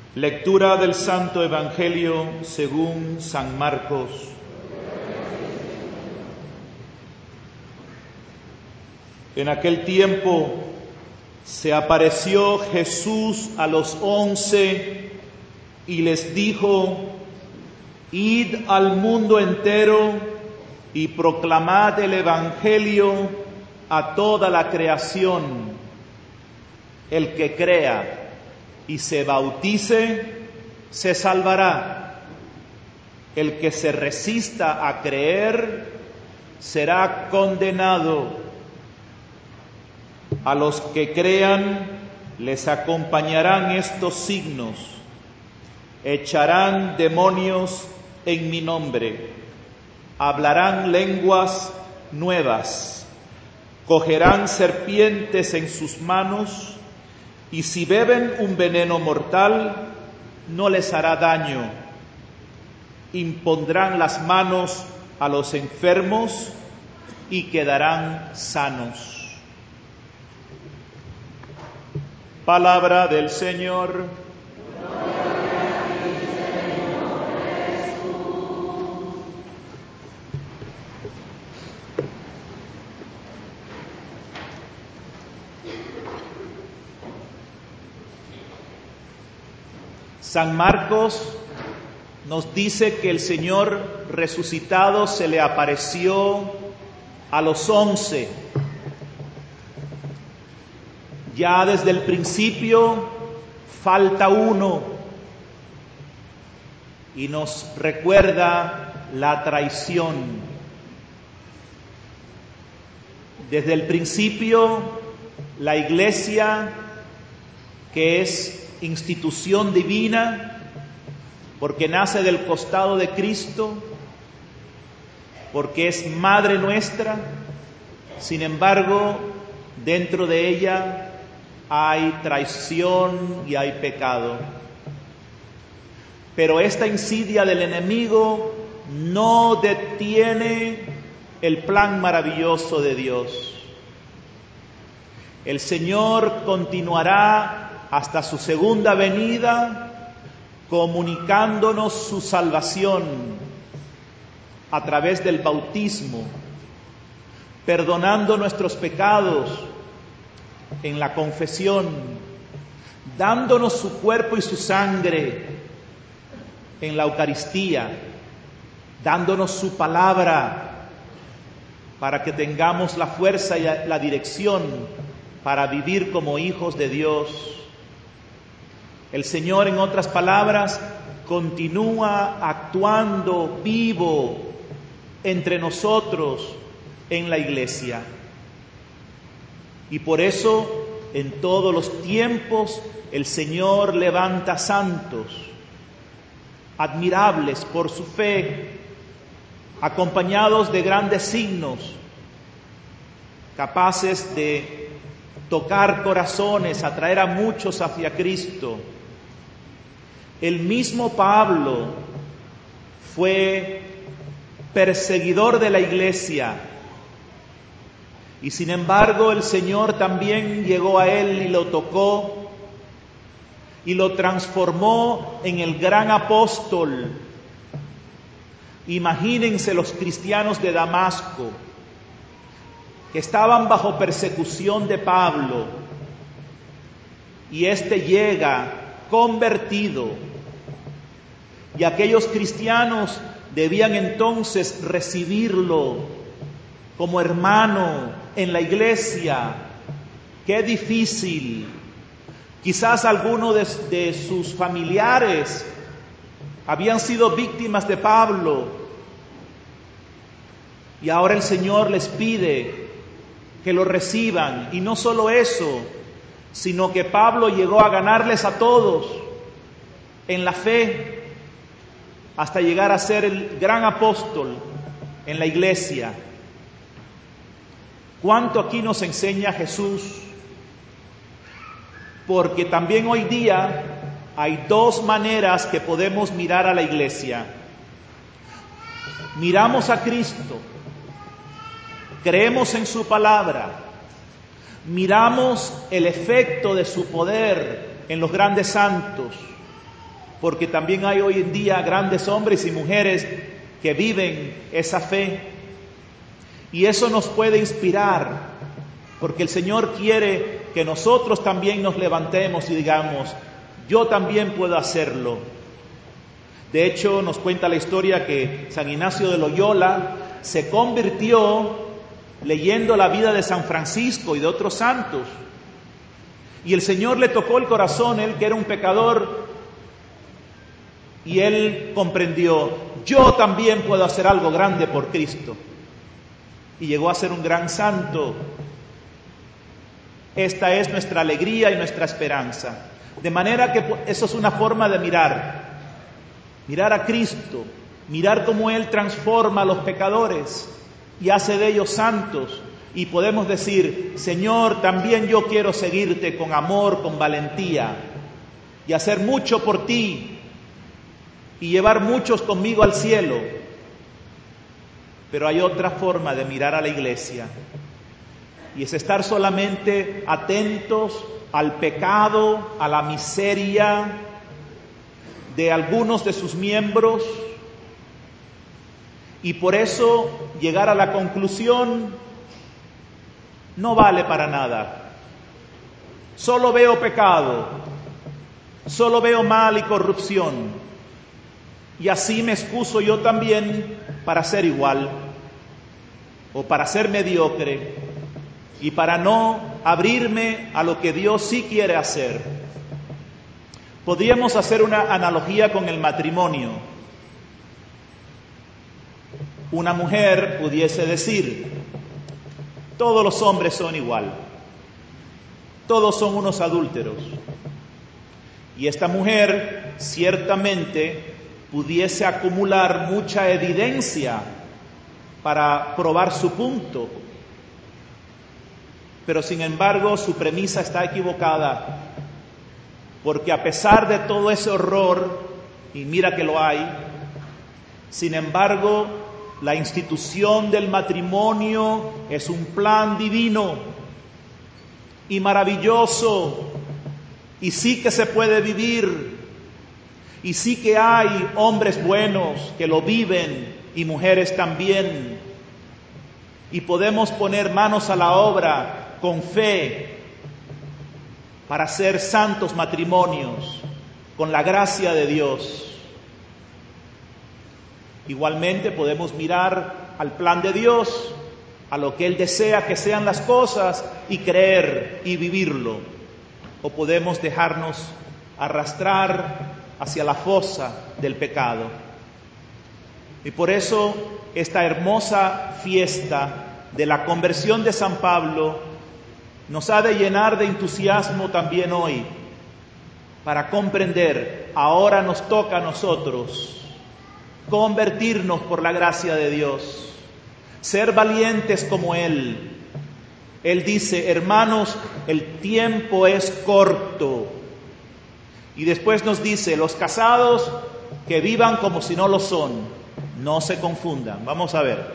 Lectura del Santo Evangelio según San Marcos. En aquel tiempo se apareció Jesús a los 11 y les dijo: Id al mundo entero y proclamad el Evangelio a toda la creación. El que crea y se bautice, se salvará. El que se resista a creer, será condenado. A los que crean, les acompañarán estos signos: echarán demonios en mi nombre, hablarán lenguas nuevas, cogerán serpientes en sus manos, y si beben un veneno mortal, no les hará daño. Impondrán las manos a los enfermos y quedarán sanos. Palabra del Señor. San Marcos nos dice que el Señor resucitado se le apareció a los 11. Ya desde el principio falta uno y nos recuerda la traición. Desde el principio la Iglesia, que es institución divina, porque nace del costado de Cristo, porque es madre nuestra, sin embargo, dentro de ella hay traición y hay pecado. Pero esta insidia del enemigo no detiene el plan maravilloso de Dios. El Señor continuará hasta su segunda venida, comunicándonos su salvación a través del bautismo, perdonando nuestros pecados en la confesión, dándonos su cuerpo y su sangre en la Eucaristía, dándonos su palabra para que tengamos la fuerza y la dirección para vivir como hijos de Dios. El Señor, en otras palabras, continúa actuando vivo entre nosotros en la Iglesia. Y por eso, en todos los tiempos, el Señor levanta santos, admirables por su fe, acompañados de grandes signos, capaces de tocar corazones, atraer a muchos hacia Cristo. El mismo Pablo fue perseguidor de la Iglesia y sin embargo el Señor también llegó a él y lo tocó y lo transformó en el gran apóstol. Imagínense los cristianos de Damasco que estaban bajo persecución de Pablo y éste llega convertido. Y aquellos cristianos debían entonces recibirlo como hermano en la Iglesia. ¡Qué difícil! Quizás algunos de sus familiares habían sido víctimas de Pablo. Y ahora el Señor les pide que lo reciban. Y no solo eso, sino que Pablo llegó a ganarles a todos en la fe, hasta llegar a ser el gran apóstol en la Iglesia. ¿Cuánto aquí nos enseña Jesús? Porque también hoy día hay dos maneras que podemos mirar a la Iglesia. Miramos a Cristo, creemos en su palabra, miramos el efecto de su poder en los grandes santos, porque también hay hoy en día grandes hombres y mujeres que viven esa fe. Y eso nos puede inspirar, porque el Señor quiere que nosotros también nos levantemos y digamos, yo también puedo hacerlo. De hecho, nos cuenta la historia que San Ignacio de Loyola se convirtió leyendo la vida de San Francisco y de otros santos. Y el Señor le tocó el corazón, él que era un pecador, y él comprendió, yo también puedo hacer algo grande por Cristo. Y llegó a ser un gran santo. Esta es nuestra alegría y nuestra esperanza. De manera que eso es una forma de mirar a Cristo, mirar cómo Él transforma a los pecadores y hace de ellos santos. Y podemos decir, Señor, también yo quiero seguirte con amor, con valentía, y hacer mucho por ti, y llevar muchos conmigo al cielo. Pero hay otra forma de mirar a la iglesia, y es estar solamente atentos al pecado, a la miseria de algunos de sus miembros, y por eso llegar a la conclusión, no vale para nada. Solo veo pecado, solo veo mal y corrupción, y así me excuso yo también para ser igual, o para ser mediocre, y para no abrirme a lo que Dios sí quiere hacer. Podríamos hacer una analogía con el matrimonio. Una mujer pudiese decir, todos los hombres son igual, todos son unos adúlteros. Y esta mujer ciertamente pudiese acumular mucha evidencia para probar su punto, pero sin embargo su premisa está equivocada, porque a pesar de todo ese horror, y mira que lo hay, sin embargo la institución del matrimonio es un plan divino y maravilloso, y sí que se puede vivir, y sí que hay hombres buenos que lo viven y mujeres también, y podemos poner manos a la obra con fe para ser santos matrimonios con la gracia de Dios. Igualmente podemos mirar al plan de Dios, a lo que Él desea que sean las cosas, y creer y vivirlo. O podemos dejarnos arrastrar hacia la fosa del pecado. Y por eso esta hermosa fiesta de la conversión de San Pablo nos ha de llenar de entusiasmo también hoy, para comprender, ahora nos toca a nosotros convertirnos por la gracia de Dios, ser valientes como Él. Él dice, hermanos, el tiempo es corto. Y después nos dice, los casados que vivan como si no lo son, no se confundan. Vamos a ver.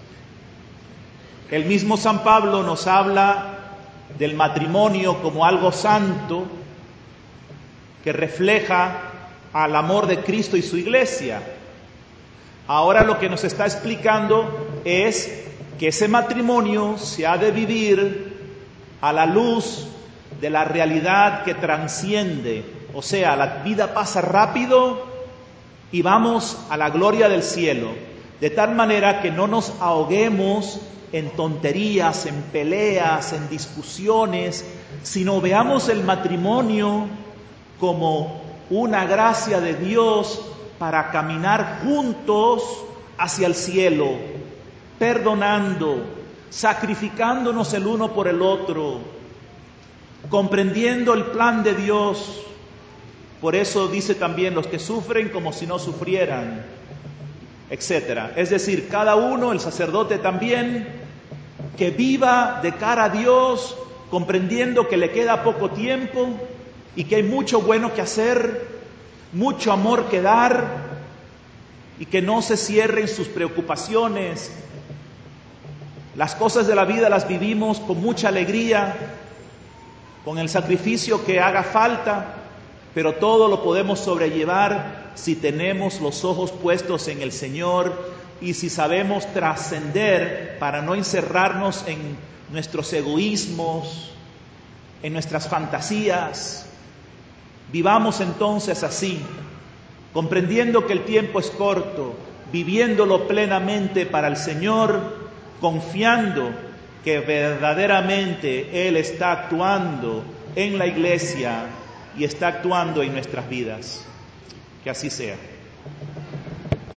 El mismo San Pablo nos habla del matrimonio como algo santo que refleja al amor de Cristo y su iglesia. Ahora lo que nos está explicando es que ese matrimonio se ha de vivir a la luz de la realidad que trasciende. O sea, la vida pasa rápido y vamos a la gloria del cielo, de tal manera que no nos ahoguemos en tonterías, en peleas, en discusiones, sino veamos el matrimonio como una gracia de Dios para caminar juntos hacia el cielo, perdonando, sacrificándonos el uno por el otro, comprendiendo el plan de Dios. Por eso dice también los que sufren como si no sufrieran, etcétera. Es decir, cada uno, el sacerdote también, que viva de cara a Dios, comprendiendo que le queda poco tiempo y que hay mucho bueno que hacer, mucho amor que dar, y que no se cierren sus preocupaciones. Las cosas de la vida las vivimos con mucha alegría, con el sacrificio que haga falta, pero todo lo podemos sobrellevar si tenemos los ojos puestos en el Señor y si sabemos trascender para no encerrarnos en nuestros egoísmos, en nuestras fantasías. Vivamos entonces así, comprendiendo que el tiempo es corto, viviéndolo plenamente para el Señor, confiando que verdaderamente Él está actuando en la iglesia y está actuando en nuestras vidas. Que así sea.